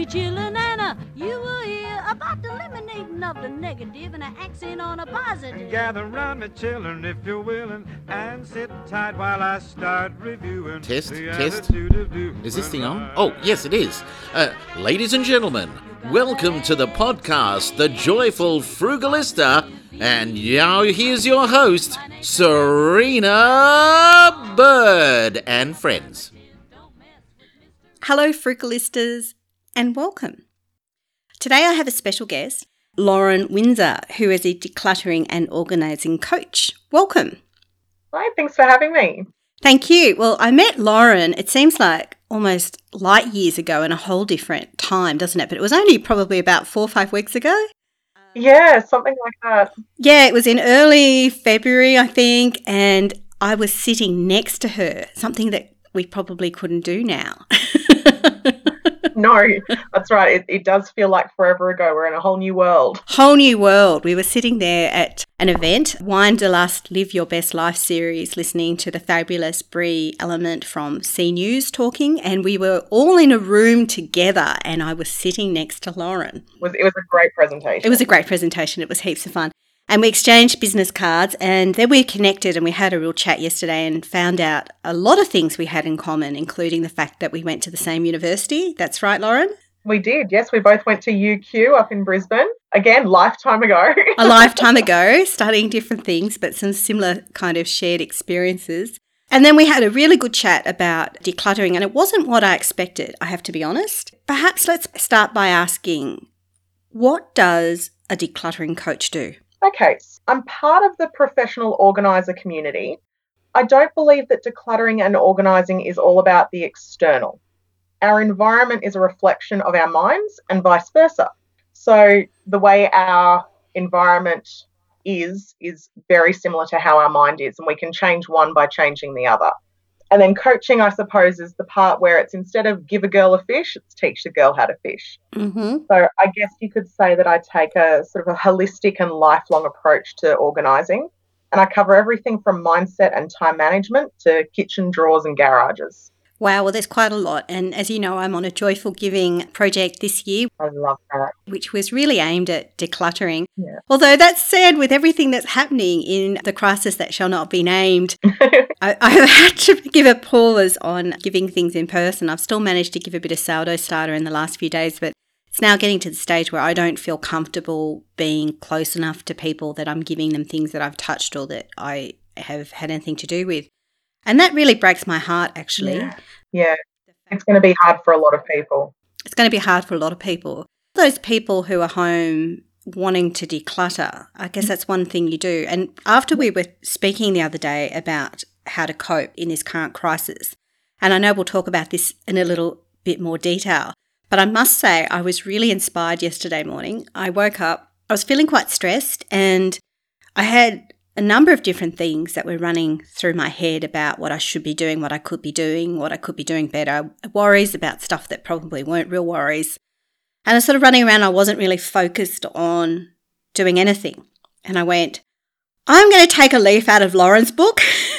me chillin', and you will hear about the eliminating of the negative and an accent on a positive. Gather round me, children, if you're willing, and sit tight while I start reviewing. Test. the Is this thing on? right. Oh, yes, it is. Ladies and gentlemen, welcome to the podcast, The Joyful Frugalista. And now here's your host, Serena Bird and friends. Hello, Frugalistas, and welcome. Today I have a special guest, Lauren Windsor, who is a decluttering and organising coach. Welcome. Hi, thanks for having me. Thank you. Well, I met Lauren, it seems like almost light years ago in a whole different time, doesn't it? But it was only probably about 4 or 5 weeks ago. Yeah, something like that. Yeah, it was in early February, I think, and I was sitting next to her, something that we probably couldn't do now. No, that's right. It does feel like forever ago. We're in a whole new world. Whole new world. We were sitting there at an event, Wine de Lust Live Your Best Life series, listening to the fabulous Brie Element from C News talking, and we were all in a room together, and I was sitting next to Lauren. It was a great presentation. It was a great presentation. It was heaps of fun. And we exchanged business cards, and then we connected and we had a real chat yesterday and found out a lot of things we had in common, including the fact that we went to the same university. That's right, Lauren? We did, yes. We both went to UQ up in Brisbane. Again, lifetime ago. A lifetime ago, studying different things, but some similar kind of shared experiences. And then we had a really good chat about decluttering, and it wasn't what I expected, I have to be honest. Perhaps let's start by asking, what does a decluttering coach do? Okay, I'm part of the professional organiser community. I don't believe that decluttering and organising is all about the external. Our environment is a reflection of our minds and vice versa. So the way our environment is very similar to how our mind is, and we can change one by changing the other. And then coaching, I suppose, is the part where it's instead of give a girl a fish, it's teach the girl how to fish. Mm-hmm. So I guess you could say that I take a sort of a holistic and lifelong approach to organising, and I cover everything from mindset and time management to kitchen drawers and garages. Wow, well, there's quite a lot. And as you know, I'm on a Joyful Giving project this year, I love that. which was really aimed at decluttering. Yeah. Although that said, with everything that's happening in the crisis that shall not be named, I've had to give a pause on giving things in person. I've still managed to give a bit of sourdough starter in the last few days, but it's now getting to the stage where I don't feel comfortable being close enough to people that I'm giving them things that I've touched or that I have had anything to do with. And that really breaks my heart, actually. Yeah, it's going to be hard for a lot of people. It's going to be hard for a lot of people. Those people who are home wanting to declutter, I guess that's one thing you do. And after we were speaking the other day about how to cope in this current crisis, and I know we'll talk about this in a little bit more detail, but I must say I was really inspired yesterday morning. I woke up, I was feeling quite stressed, and I had a number of different things that were running through my head about what I should be doing, what I could be doing, what I could be doing better, worries about stuff that probably weren't real worries. And I was sort of running around, I wasn't really focused on doing anything. And I went, I'm going to take a leaf out of Lauren's book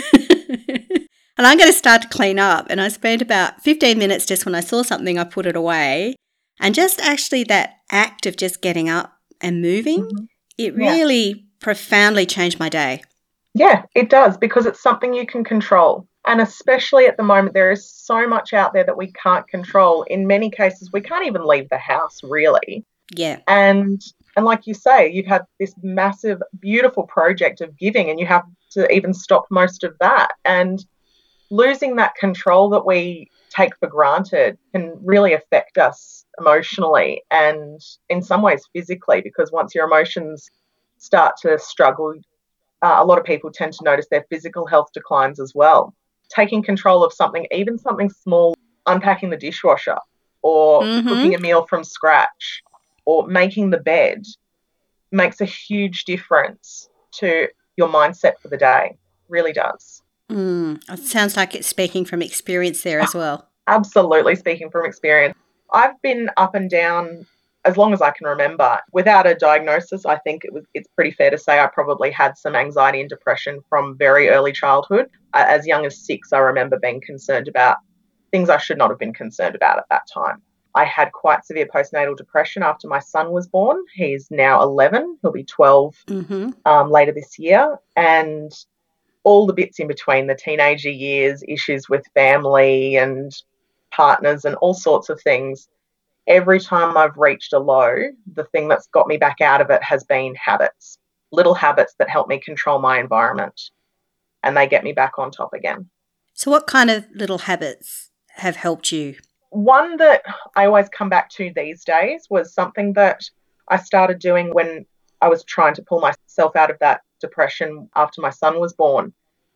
and I'm going to start to clean up. And I spent about 15 minutes just when I saw something, I put it away. And just actually that act of just getting up and moving, it really profoundly changed my day. Yeah, it does, because it's something you can control. And especially at the moment, there is so much out there that we can't control. In many cases, we can't even leave the house, really. Yeah. And like you say, you've had this massive, beautiful project of giving, and you have to even stop most of that. And losing that control that we take for granted can really affect us emotionally and in some ways physically, because once your emotions start to struggle, a lot of people tend to notice their physical health declines as well. Taking control of something, even something small, unpacking the dishwasher or cooking a meal from scratch or making the bed, makes a huge difference to your mindset for the day. Really does. It sounds like it's speaking from experience there as well. Absolutely, speaking from experience. I've been up and down as long as I can remember. Without a diagnosis, I think it's pretty fair to say I probably had some anxiety and depression from very early childhood. As young as 6, I remember being concerned about things I should not have been concerned about at that time. I had quite severe postnatal depression after my son was born. He's now 11. He'll be 12 later this year. And all the bits in between, the teenager years, issues with family and partners and all sorts of things. Every time I've reached a low, the thing that's got me back out of it has been habits, little habits that help me control my environment, and they get me back on top again. So what kind of little habits have helped you? One that I always come back to these days was something that I started doing when I was trying to pull myself out of that depression after my son was born.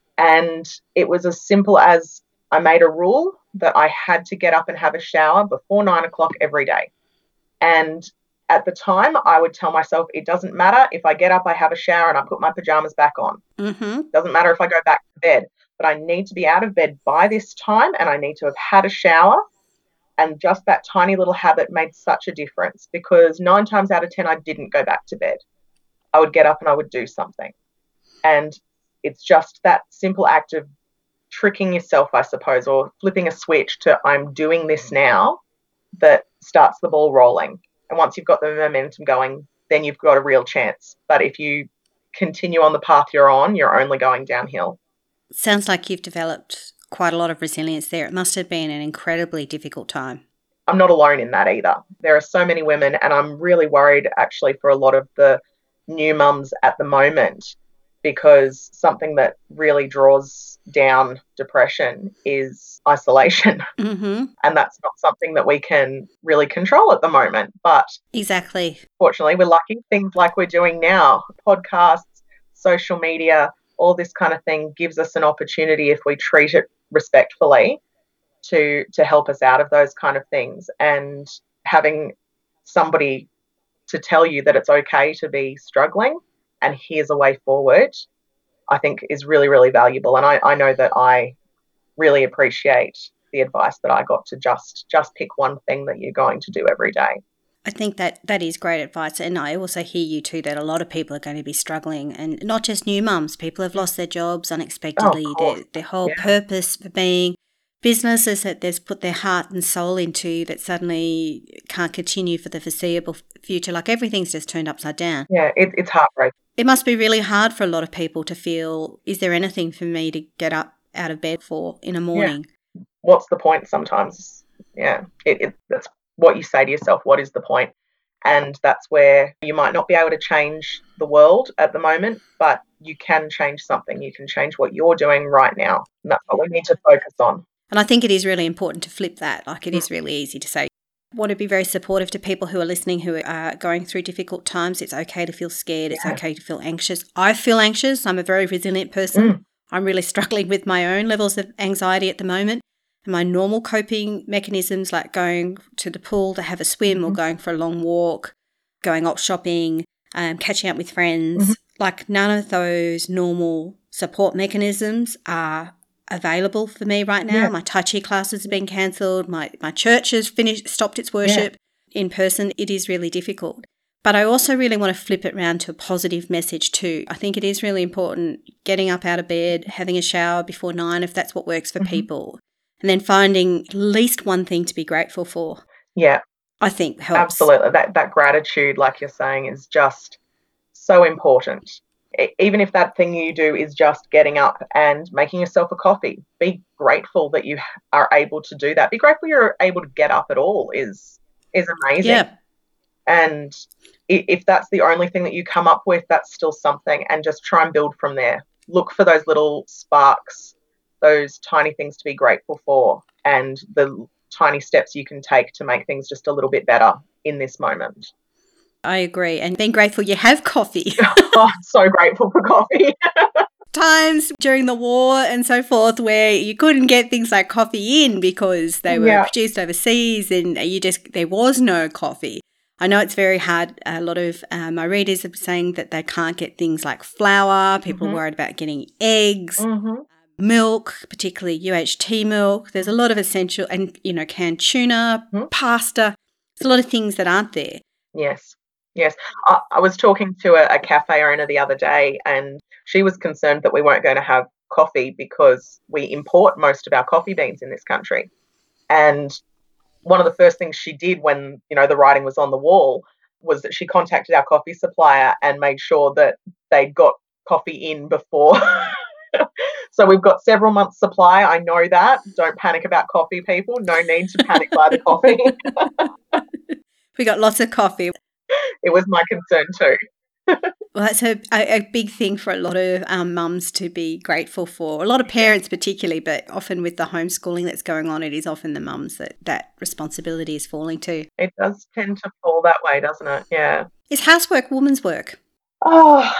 And it was as simple as I made a rule that I had to get up and have a shower before 9 o'clock every day. And at the time, I would tell myself, it doesn't matter if I get up, I have a shower and I put my pajamas back on. Doesn't matter if I go back to bed, but I need to be out of bed by this time and I need to have had a shower. And just that tiny little habit made such a difference, because 9 times out of 10, I didn't go back to bed. I would get up and I would do something. And it's just that simple act of tricking yourself, I suppose, or flipping a switch to I'm doing this now, that starts the ball rolling. And once you've got the momentum going, then you've got a real chance. But if you continue on the path you're on, you're only going downhill. Sounds like you've developed quite a lot of resilience there. It must have been an incredibly difficult time. I'm not alone in that either. There are so many women, and I'm really worried actually for a lot of the new mums at the moment, because something that really draws down depression is isolation. And that's not something that we can really control at the moment. But exactly. Fortunately, we're lucky. Things like we're doing now, podcasts, social media, all this kind of thing gives us an opportunity, if we treat it respectfully, to help us out of those kind of things. And having somebody to tell you that it's okay to be struggling and here's a way forward, I think is really, really valuable. And I know that I really appreciate the advice that I got to just pick one thing that you're going to do every day. I think that is great advice. And I also hear you too, that a lot of people are going to be struggling, and not just new mums. People have lost their jobs unexpectedly, their whole purpose for being, businesses that they've put their heart and soul into that suddenly can't continue for the foreseeable future. Like everything's just turned upside down. Yeah, it's heartbreaking. It must be really hard for a lot of people to feel, is there anything for me to get up out of bed for in a morning? Yeah. What's the point sometimes? Yeah, that's what you say to yourself. What is the point? And that's where you might not be able to change the world at the moment, but you can change something. You can change what you're doing right now. And that's what we need to focus on. And I think it is really important to flip that. Like, it is really easy to say, I want to be very supportive to people who are listening, who are going through difficult times. It's okay to feel scared. It's okay to feel anxious. I feel anxious. I'm a very resilient person. I'm really struggling with my own levels of anxiety at the moment. And my normal coping mechanisms, like going to the pool to have a swim or going for a long walk, going out shopping, catching up with friends, like none of those normal support mechanisms are available for me right now. My Tai Chi classes have been cancelled. My church has stopped its worship in person. It is really difficult. But I also really want to flip it around to a positive message too. I think it is really important getting up out of bed, having a shower before 9 if that's what works for people, and then finding at least one thing to be grateful for. Yeah. I think helps. Absolutely. That gratitude, like you're saying, is just so important. Even if that thing you do is just getting up and making yourself a coffee, be grateful that you are able to do that. Be grateful you're able to get up at all is amazing. Yeah. And if that's the only thing that you come up with, that's still something, and just try and build from there. Look for those little sparks, those tiny things to be grateful for, and the tiny steps you can take to make things just a little bit better in this moment. I agree. And being grateful you have coffee. Oh, so grateful for coffee. Times during the war and so forth where you couldn't get things like coffee in because they were produced overseas and there was no coffee. I know it's very hard. A lot of my readers are saying that they can't get things like flour. People are worried about getting eggs, milk, particularly UHT milk. There's a lot of essential and, canned tuna, pasta. There's a lot of things that aren't there. Yes. I was talking to a cafe owner the other day, and she was concerned that we weren't going to have coffee because we import most of our coffee beans in this country. And one of the first things she did when, the writing was on the wall was that she contacted our coffee supplier and made sure that they'd got coffee in before. So we've got several months supply. I know that. Don't panic about coffee, people. No need to panic by the coffee. We got lots of coffee. It was my concern too. Well, that's a big thing for a lot of mums to be grateful for. A lot of parents particularly, but often with the homeschooling that's going on, it is often the mums that responsibility is falling to. It does tend to fall that way, doesn't it? Yeah. Is housework woman's work? Oh,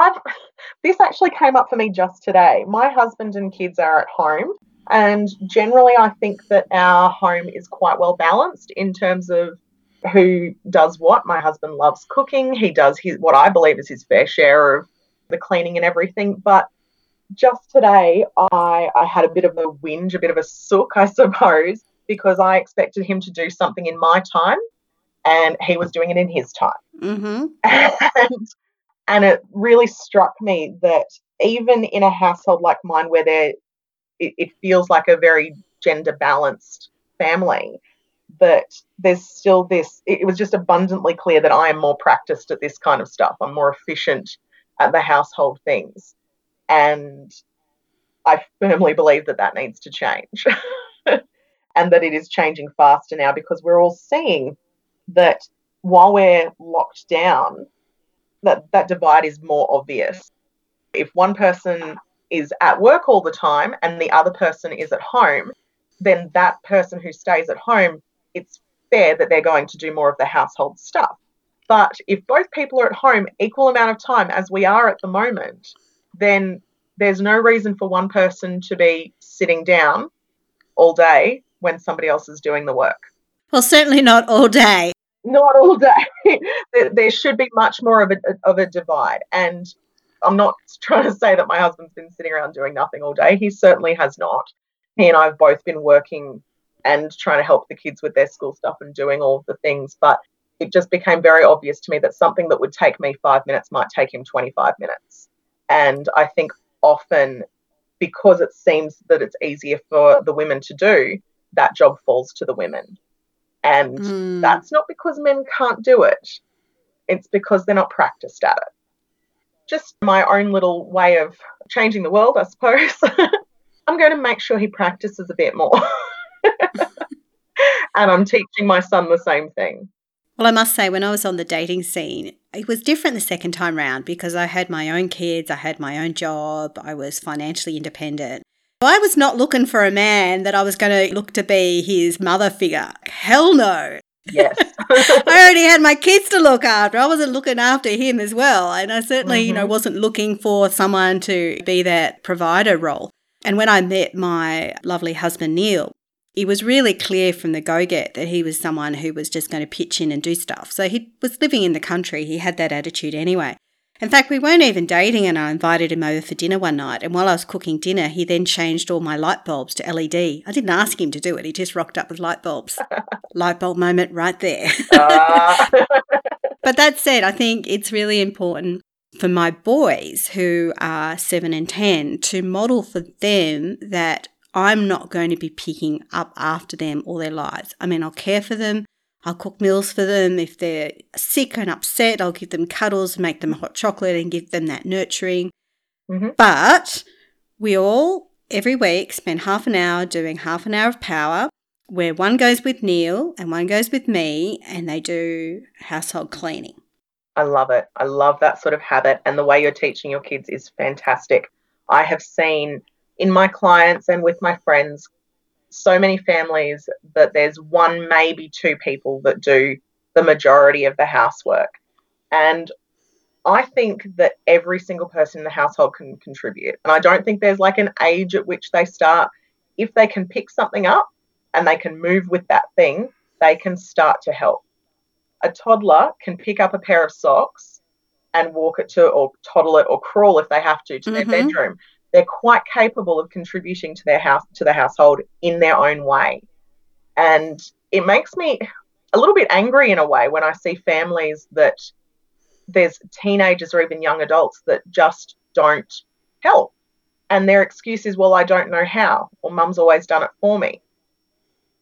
this actually came up for me just today. My husband and kids are at home, and generally I think that our home is quite well balanced in terms of who does what. My husband loves cooking. He does what I believe is his fair share of the cleaning and everything. But just today I had a bit of a whinge, a bit of a sook, I suppose, because I expected him to do something in my time and he was doing it in his time. Mm-hmm. And it really struck me that even in a household like mine where it feels like a very gender balanced family, that there's still this, it was just abundantly clear that I am more practiced at this kind of stuff. I'm more efficient at the household things. And I firmly believe that needs to change and that it is changing faster now because we're all seeing that while we're locked down, that divide is more obvious. If one person is at work all the time and the other person is at home, then that person who stays at home, it's fair that they're going to do more of the household stuff. But if both people are at home equal amount of time as we are at the moment, then there's no reason for one person to be sitting down all day when somebody else is doing the work. Well, certainly not all day. Not all day. There should be much more of a divide. And I'm not trying to say that my husband's been sitting around doing nothing all day. He certainly has not. He and I have both been working and trying to help the kids with their school stuff and doing all of the things. But it just became very obvious to me that something that would take me 5 minutes might take him 25 minutes. And I think often because it seems that it's easier for the women to do, that job falls to the women. And that's not because men can't do it. It's because they're not practiced at it. Just my own little way of changing the world, I suppose. I'm going to make sure he practices a bit more. And I'm teaching my son the same thing. Well, I must say, when I was on the dating scene, it was different the second time round because I had my own kids, I had my own job, I was financially independent. I was not looking for a man that I was going to look to be his mother figure. Hell no. Yes. I already had my kids to look after. I wasn't looking after him as well. And I certainly, wasn't looking for someone to be that provider role. And when I met my lovely husband, Neil, it was really clear from the go-get that he was someone who was just going to pitch in and do stuff. So he was living in the country. He had that attitude anyway. In fact, we weren't even dating and I invited him over for dinner one night. And while I was cooking dinner, he then changed all my light bulbs to LED. I didn't ask him to do it. He just rocked up with light bulbs. Light bulb moment right there. But that said, I think it's really important for my boys who are 7 and 10 to model for them that I'm not going to be picking up after them all their lives. I mean, I'll care for them. I'll cook meals for them. If they're sick and upset, I'll give them cuddles, make them hot chocolate and give them that nurturing. Mm-hmm. But we all, every week, spend half an hour doing half an hour of power where one goes with Neil and one goes with me and they do household cleaning. I love it. I love that sort of habit, and the way you're teaching your kids is fantastic. I have seen in my clients and with my friends so many families that there's one, maybe two people that do the majority of the housework. And I think that every single person in the household can contribute. And I don't think there's like an age at which they start. If they can pick something up and they can move with that thing, they can start to help. A toddler can pick up a pair of socks and walk it to, or toddle it or crawl if they have to their bedroom. They're quite capable of contributing to their house, to the household in their own way. And it makes me a little bit angry in a way when I see families that there's teenagers or even young adults that just don't help. And their excuse is, well, I don't know how, or mum's always done it for me.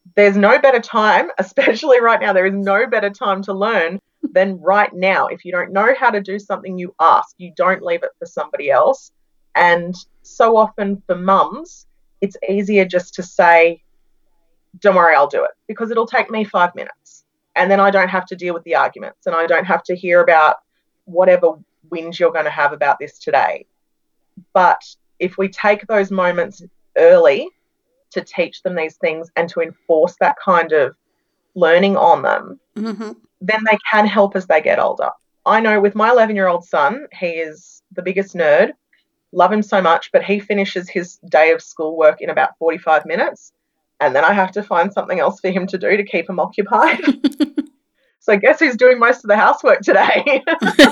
there's no better time, especially right now, there is no better time to learn than right now. If you don't know how to do something, you ask. You don't leave it for somebody else. And so often for mums, it's easier just to say, don't worry, I'll do it, because it'll take me 5 minutes. And then I don't have to deal with the arguments, and I don't have to hear about whatever whinge you're going to have about this today. But if we take those moments early to teach them these things and to enforce that kind of learning on them, then they can help as they get older. I know with my 11-year-old son, he is the biggest nerd. Love him so much, but he finishes his day of schoolwork in about 45 minutes. And then I have to find something else for him to do to keep him occupied. So guess who's doing most of the housework today?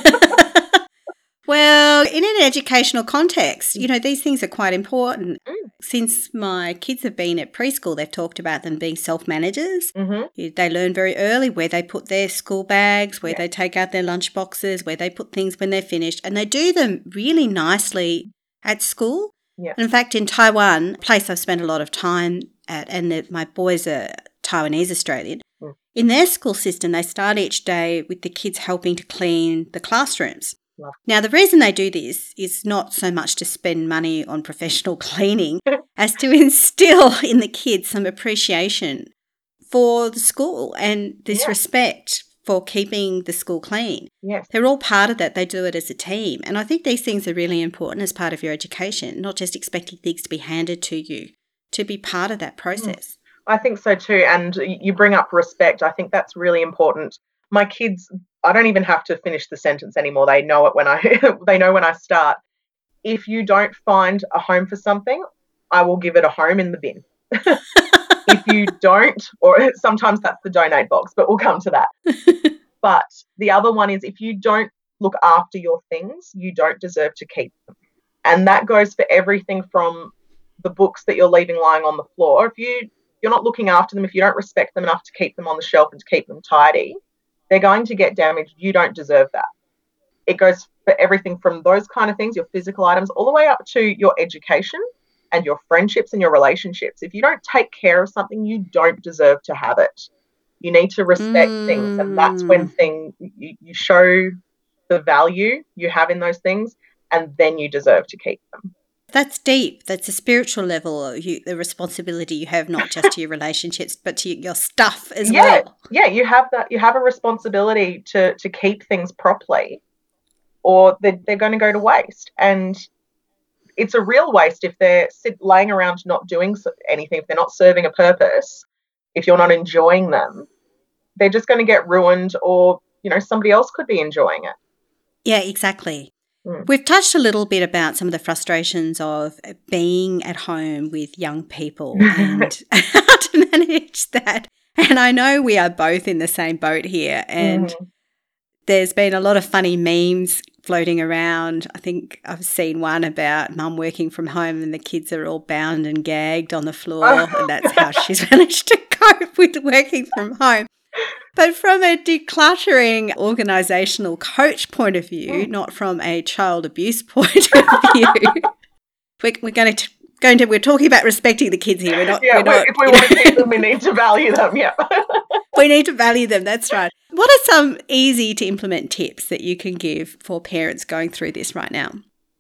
Well, in an educational context, these things are quite important. Since my kids have been at preschool, they've talked about them being self-managers. They learn very early where they put their school bags, where they take out their lunch boxes, where they put things when they're finished. And they do them really nicely at school. Yeah. In fact, in Taiwan, a place I've spent a lot of time at, and my boys are Taiwanese Australian, in their school system, they start each day with the kids helping to clean the classrooms. Now, the reason they do this is not so much to spend money on professional cleaning as to instill in the kids some appreciation for the school and this respect for keeping the school clean. Yes. They're all part of that. They do it as a team. And I think these things are really important as part of your education, not just expecting things to be handed to you, to be part of that process. I think so too. And you bring up respect. I think that's really important. My kids, I don't even have to finish the sentence anymore. They know it when they know when I start. If you don't find a home for something, I will give it a home in the bin. If you don't, or sometimes that's the donate box, but we'll come to that. But the other one is, if you don't look after your things, you don't deserve to keep them. And that goes for everything from the books that you're leaving lying on the floor. If you're not looking after them, if you don't respect them enough to keep them on the shelf and to keep them tidy, they're going to get damaged. You don't deserve that. It goes for everything from those kind of things, your physical items, all the way up to your education and your friendships and your relationships. If you don't take care of something, you don't deserve to have it. You need to respect things, and that's when you show the value you have in those things, and then you deserve to keep them. That's deep. That's a spiritual level, the responsibility you have, not just to your relationships, but to your stuff as well. Yeah, you have that. You have a responsibility to keep things properly, or they're going to go to waste. And it's a real waste if they're laying around not doing anything, if they're not serving a purpose, if you're not enjoying them, they're just going to get ruined, or, somebody else could be enjoying it. Yeah, exactly. We've touched a little bit about some of the frustrations of being at home with young people and how to manage that. And I know we are both in the same boat here, and there's been a lot of funny memes floating around. I think I've seen one about mum working from home and the kids are all bound and gagged on the floor, and that's how she's managed to cope with working from home. But from a decluttering organisational coach point of view, not from a child abuse point of view, we're talking about respecting the kids here. If we want to keep them, we need to value them. Yeah, we need to value them. That's right. What are some easy to implement tips that you can give for parents going through this right now?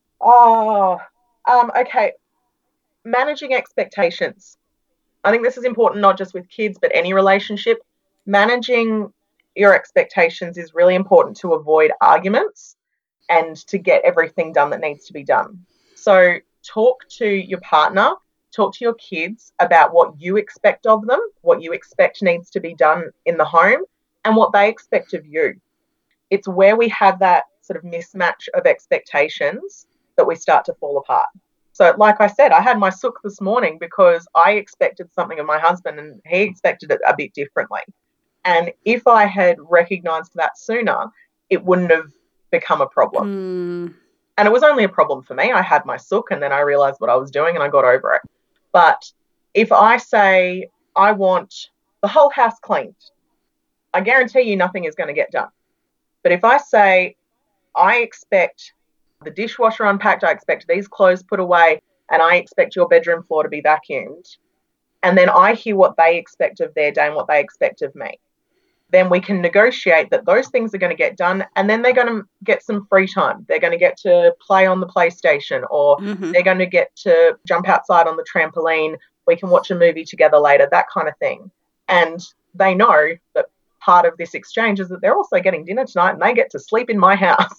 Okay. Managing expectations. I think this is important, not just with kids, but any relationship. Managing your expectations is really important to avoid arguments and to get everything done that needs to be done. So talk to your partner, talk to your kids about what you expect of them, what you expect needs to be done in the home, and what they expect of you. It's where we have that sort of mismatch of expectations that we start to fall apart. So like I said, I had my sook this morning because I expected something of my husband and he expected it a bit differently. And if I had recognised that sooner, it wouldn't have become a problem. And it was only a problem for me. I had my sook and then I realised what I was doing and I got over it. But if I say I want the whole house cleaned, I guarantee you nothing is going to get done. But if I say I expect the dishwasher unpacked, I expect these clothes put away, and I expect your bedroom floor to be vacuumed, and then I hear what they expect of their day and what they expect of me, then we can negotiate that those things are going to get done, and then they're going to get some free time. They're going to get to play on the PlayStation, or they're going to get to jump outside on the trampoline. We can watch a movie together later, that kind of thing. And they know that part of this exchange is that they're also getting dinner tonight and they get to sleep in my house.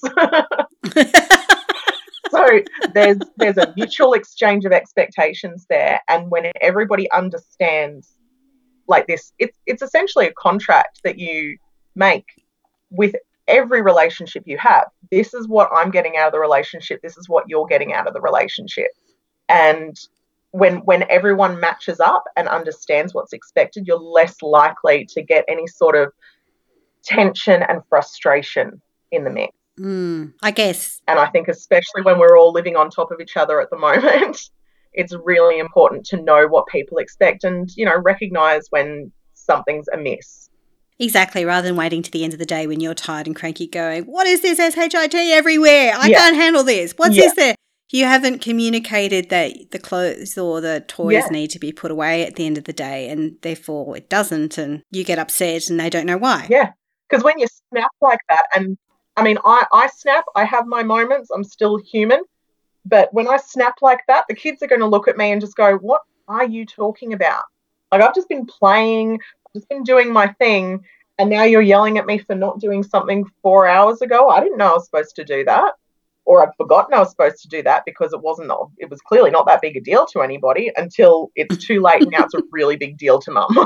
So there's a mutual exchange of expectations there. And when everybody understands like this, it's essentially a contract that you make with every relationship you have. This is what I'm getting out of the relationship. This is what you're getting out of the relationship. And when everyone matches up and understands what's expected, you're less likely to get any sort of tension and frustration in the mix. I guess. And I think especially when we're all living on top of each other at the moment, it's really important to know what people expect and, recognise when something's amiss. Exactly, rather than waiting to the end of the day when you're tired and cranky going, what is this SHIT everywhere? I can't handle this. What's this there? You haven't communicated that the clothes or the toys need to be put away at the end of the day, and therefore it doesn't, and you get upset and they don't know why. Yeah, because when you snap like that, and I mean, I snap, I have my moments, I'm still human, but when I snap like that, the kids are going to look at me and just go, what are you talking about? Like, I've just been playing, I've just been doing my thing, and now you're yelling at me for not doing something 4 hours ago? I didn't know I was supposed to do that. Or I'd forgotten I was supposed to do that because it was clearly not that big a deal to anybody until it's too late and now it's a really big deal to mum.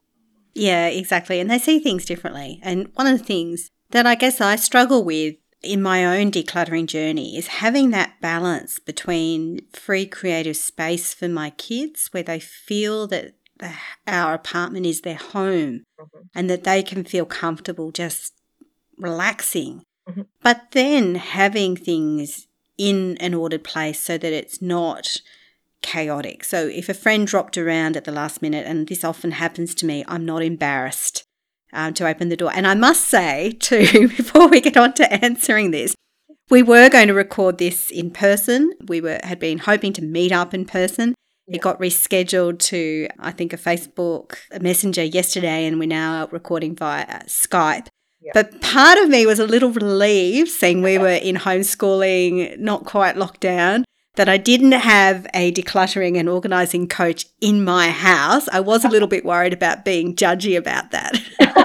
Yeah, exactly. And they see things differently. And one of the things that I guess I struggle with in my own decluttering journey is having that balance between free creative space for my kids where they feel that our apartment is their home and that they can feel comfortable just relaxing. But then having things in an ordered place so that it's not chaotic. So if a friend dropped around at the last minute, and this often happens to me, I'm not embarrassed to open the door. And I must say too, before we get on to answering this, we were going to record this in person. We had been hoping to meet up in person. It got rescheduled to, I think, a Facebook Messenger yesterday, and we're now recording via Skype. But part of me was a little relieved, seeing we were in homeschooling, not quite locked down, that I didn't have a decluttering and organising coach in my house. I was a little bit worried about being judgy about that.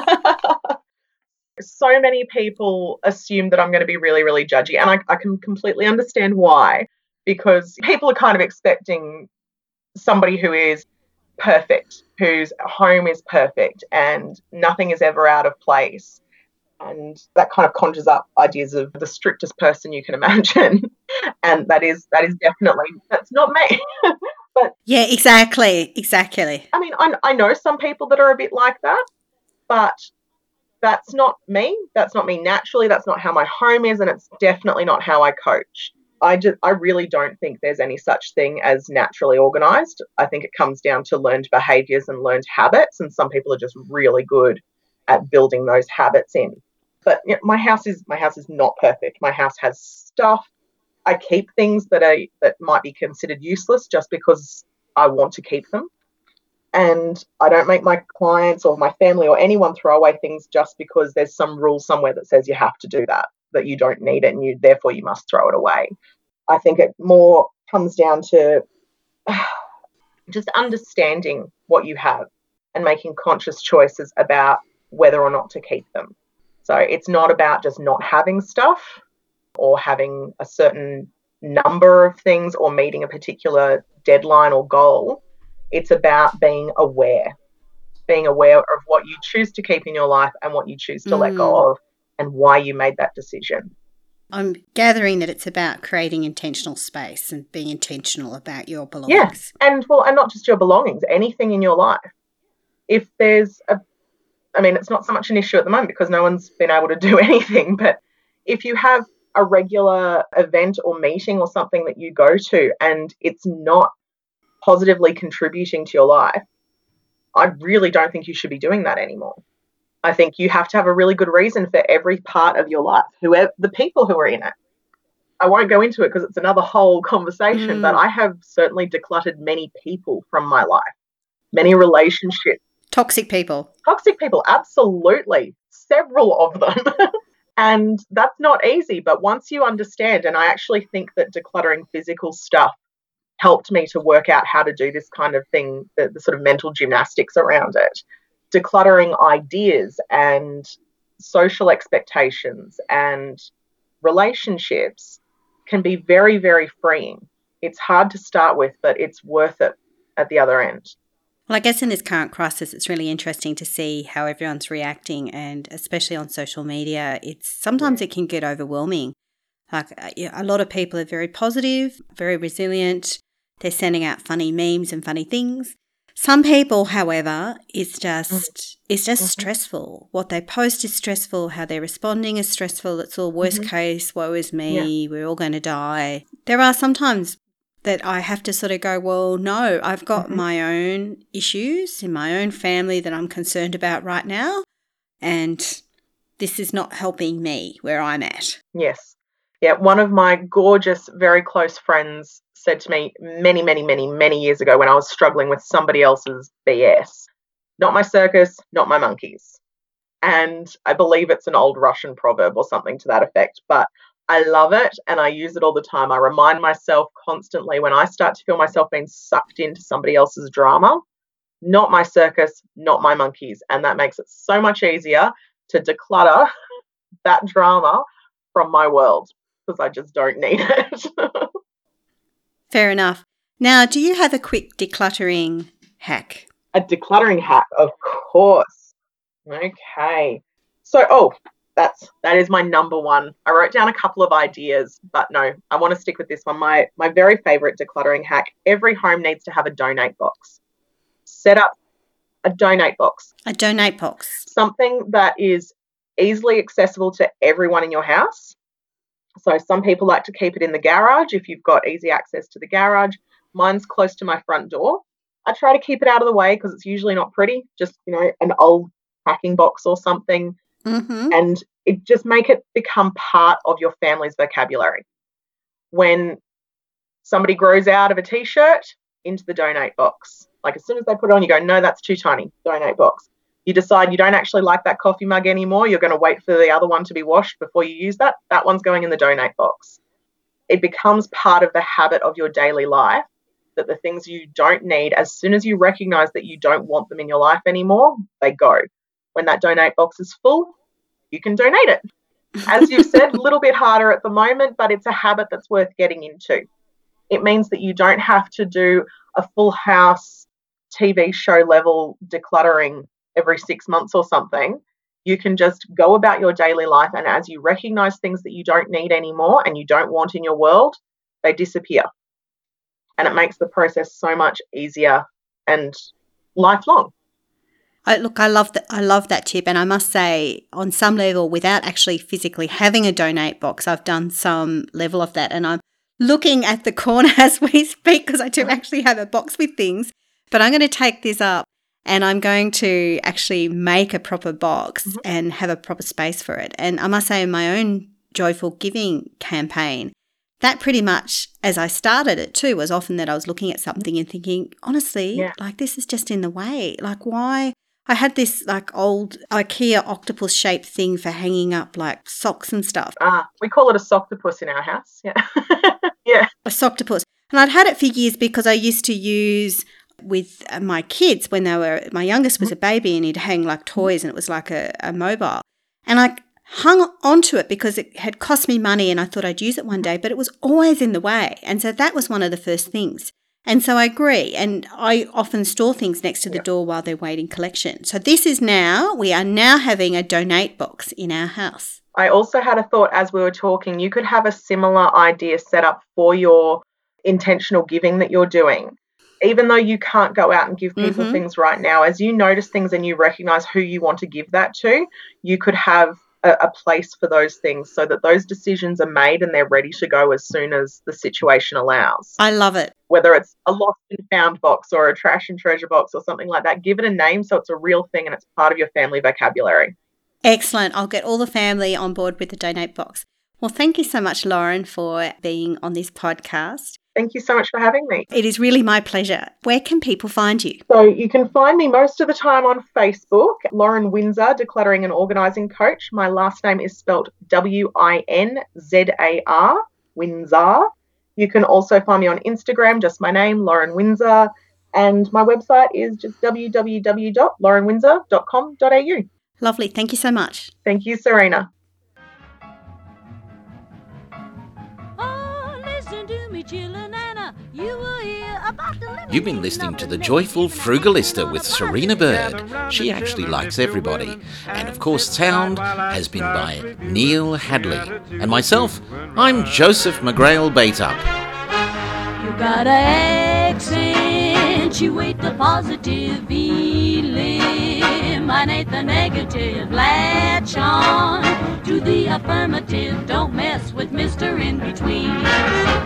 So many people assume that I'm going to be really, really judgy, and I can completely understand why, because people are kind of expecting somebody who is perfect, whose home is perfect and nothing is ever out of place. And that kind of conjures up ideas of the strictest person you can imagine. And that is definitely, that's not me. But yeah, exactly. I mean, I know some people that are a bit like that, but that's not me. That's not me naturally. That's not how my home is, and it's definitely not how I coach. I really don't think there's any such thing as naturally organised. I think it comes down to learned behaviours and learned habits, and some people are just really good at building those habits in. But my house is not perfect. My house has stuff. I keep things that might be considered useless just because I want to keep them. And I don't make my clients or my family or anyone throw away things just because there's some rule somewhere that says you have to do that you don't need it and therefore you must throw it away. I think it more comes down to just understanding what you have and making conscious choices about whether or not to keep them. So it's not about just not having stuff or having a certain number of things or meeting a particular deadline or goal. It's about being aware of what you choose to keep in your life and what you choose to let go of and why you made that decision. I'm gathering that it's about creating intentional space and being intentional about your belongings. Yeah, and not just your belongings, anything in your life. If there's it's not so much an issue at the moment because no one's been able to do anything, but if you have a regular event or meeting or something that you go to and it's not positively contributing to your life, I really don't think you should be doing that anymore. I think you have to have a really good reason for every part of your life, whoever the people who are in it. I won't go into it because it's another whole conversation, but I have certainly decluttered many people from my life. many relationships. Toxic people. Toxic people, absolutely. Several of them. And that's not easy. But once you understand, and I actually think that decluttering physical stuff helped me to work out how to do this kind of thing, the sort of mental gymnastics around it. Decluttering ideas and social expectations and relationships can be very, very freeing. It's hard to start with, but it's worth it at the other end. Well, I guess in this current crisis, it's really interesting to see how everyone's reacting, and especially on social media, sometimes it can get overwhelming. Like a lot of people are very positive, very resilient. They're sending out funny memes and funny things. Some people, however, it's just stressful. What they post is stressful. How they're responding is stressful. It's all worst case. Woe is me. Yeah. We're all going to die. There are sometimes that I have to sort of go, well, no, I've got my own issues in my own family that I'm concerned about right now, and this is not helping me where I'm at. Yes. Yeah, one of my gorgeous, very close friends said to me many, many, many, many years ago when I was struggling with somebody else's BS, not my circus, not my monkeys. And I believe it's an old Russian proverb or something to that effect, but I love it and I use it all the time. I remind myself constantly when I start to feel myself being sucked into somebody else's drama, not my circus, not my monkeys. And that makes it so much easier to declutter that drama from my world because I just don't need it. Fair enough. Now, do you have a quick decluttering hack? A decluttering hack, of course. Okay. So, that is my number one. I wrote down a couple of ideas, but no, I want to stick with this one. My very favorite decluttering hack, every home needs to have a donate box. Set up a donate box. A donate box. Something that is easily accessible to everyone in your house. So some people like to keep it in the garage if you've got easy access to the garage. Mine's close to my front door. I try to keep it out of the way because it's usually not pretty, just, an old packing box or something. And it just make it become part of your family's vocabulary. When somebody grows out of a T-shirt, into the donate box. Like as soon as they put it on, you go, no, that's too tiny, donate box. You decide you don't actually like that coffee mug anymore, you're going to wait for the other one to be washed before you use that one's going in the donate box. It becomes part of the habit of your daily life that the things you don't need, as soon as you recognize that you don't want them in your life anymore, they go. When that donate box is full, you can donate it. As you've said, a little bit harder at the moment, but it's a habit that's worth getting into. It means that you don't have to do a full house TV show level decluttering every 6 months or something. You can just go about your daily life, and as you recognize things that you don't need anymore and you don't want in your world, they disappear. And it makes the process so much easier and lifelong. I love that tip, and I must say, on some level, without actually physically having a donate box, I've done some level of that, and I'm looking at the corner as we speak because I do actually have a box with things. But I'm going to take this up, and I'm going to actually make a proper box and have a proper space for it. And I must say, in my own Joyful Giving campaign, that pretty much, as I started it too, was often that I was looking at something and thinking, honestly, like this is just in the way. Like why? I had this like old IKEA octopus shaped thing for hanging up like socks and stuff. We call it a socktopus in our house. Yeah. Yeah. A socktopus. And I'd had it for years because I used to use with my kids when my youngest was a baby, and he'd hang like toys, and it was like a mobile. And I hung onto it because it had cost me money and I thought I'd use it one day, but it was always in the way. And so that was one of the first things. And so I agree. And I often store things next to the door while they're waiting collection. So we are now having a donate box in our house. I also had a thought as we were talking, you could have a similar idea set up for your intentional giving that you're doing. Even though you can't go out and give people things right now, as you notice things and you recognize who you want to give that to, you could have a place for those things so that those decisions are made and they're ready to go as soon as the situation allows. I love it. Whether it's a lost and found box or a trash and treasure box or something like that, give it a name so it's a real thing and it's part of your family vocabulary. Excellent. I'll get all the family on board with the donate box. Well, thank you so much, Lauren, for being on this podcast. Thank you so much for having me. It is really my pleasure. Where can people find you? So you can find me most of the time on Facebook, Lauren Windsor, Decluttering and Organising Coach. My last name is spelt Winzar, Windsor. You can also find me on Instagram, just my name, Lauren Windsor. And my website is just www.laurenwindsor.com.au. Lovely. Thank you so much. Thank you, Serena. Oh, listen to me, chillin' Anna. You will hear about the You've been listening to The Joyful Frugalista with Serena Bird. She actually likes everybody. And of course, sound has been by Neil Hadley. And myself, I'm Joseph McGrail Baitup. You gotta accentuate the positive, eliminate the negative, latch on to the affirmative, don't mess with Mr. In Between.